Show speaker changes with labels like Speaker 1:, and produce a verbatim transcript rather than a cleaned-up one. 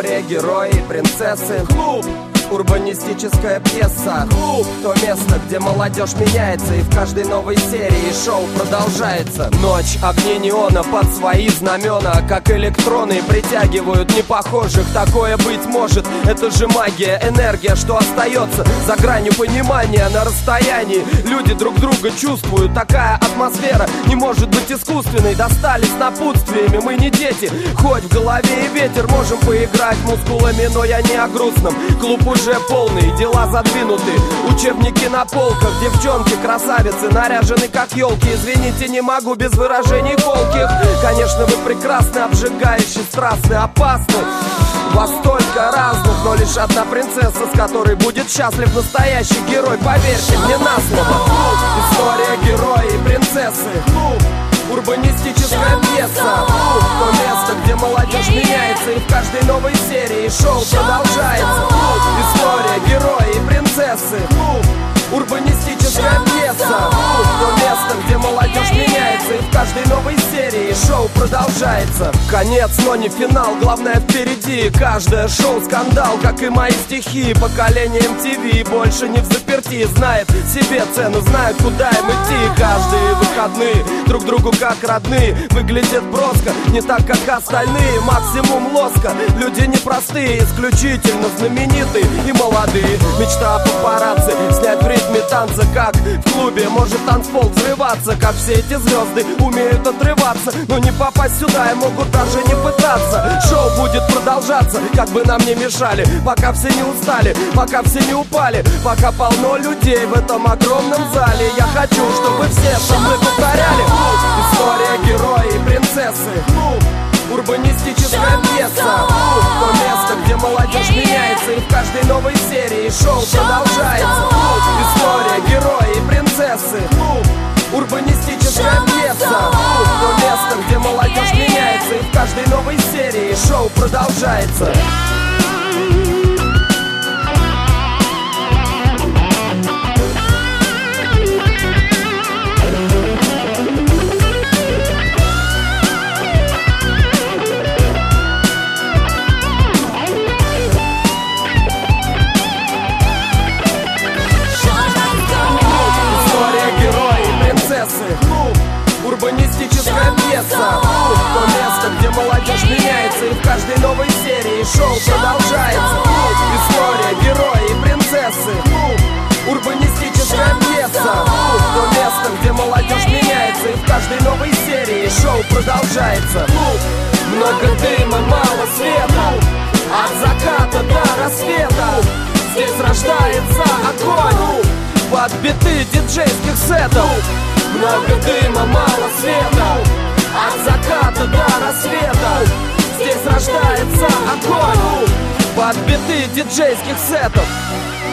Speaker 1: История, герои, принцессы. Клуб. Урбанистическая пьеса. Клуб. То место, где молодежь меняется, и в каждой новой серии шоу продолжается. Ночь, огни неона под свои знамена, как электроны притягивают непохожих. Такое быть может, это же магия, энергия, что остается за гранью понимания. На расстоянии люди друг друга чувствуют. Такая атмосфера не может быть искусственной. Достались напутствиями, мы не дети. Хоть в голове и ветер, можем поиграть мускулами, но я не о грустном. Клуб уже полный, дела задвинуты, учебники на полках, девчонки, красавицы, наряжены как елки. Извините, не могу без выражений колких. Конечно, вы прекрасны, обжигающие, страстны, опасны. Вас столько разных, но лишь одна принцесса, с которой будет счастлив настоящий герой. Поверьте мне на слово. История, герои и принцессы. Урбанистическая пьеса. То место, где молодежь меняется, и в каждой новой серии шоу продолжается. История, герои и принцессы. Урбанистическая пьеса. То место, где молодежь меняется, и в каждой новой серии шоу продолжается. Конец, но не финал, главное впереди. Каждое шоу скандал, как и мои стихи. Поколение эм ти ви больше не в заперти. Знает себе цену, знает, куда им идти. Каждые выходные друг другу как родные. Выглядят броско, не так, как остальные. Максимум лоска, люди непростые, исключительно знаменитые и молодые. Мечта о папарацци, снять в ритме танца, как в клубе. Может танцпол взрываться, как все эти звезды умеют отрываться, но не попасть сюда и могут даже не пытаться. Шоу будет продолжаться, как бы нам не мешали, пока все не устали, пока все не упали, пока полно людей в этом огромном зале. Я хочу, чтобы все со мной повторяли. История, герои и принцессы. Урбанистическая пьеса. То место, где молодежь меняется, и в каждой новой серии шоу продолжается. История, герои и принцессы. Урбанистическая пьеса. То место, где молодежь меняется, и в каждой новой серии шоу продолжается. Урбанистическая пьеса. То место, где молодежь меняется, и в каждой новой серии шоу продолжается. История, герои и принцессы. Урбанистическая пьеса. То место, где молодежь меняется, и в каждой новой серии шоу продолжается. Много дыма, мало света, от заката до рассвета. Здесь рождается огонь под биты диджейских сетов. Много дыма, мало света, от заката до рассвета. Здесь рождается огонь под биты диджейских сетов.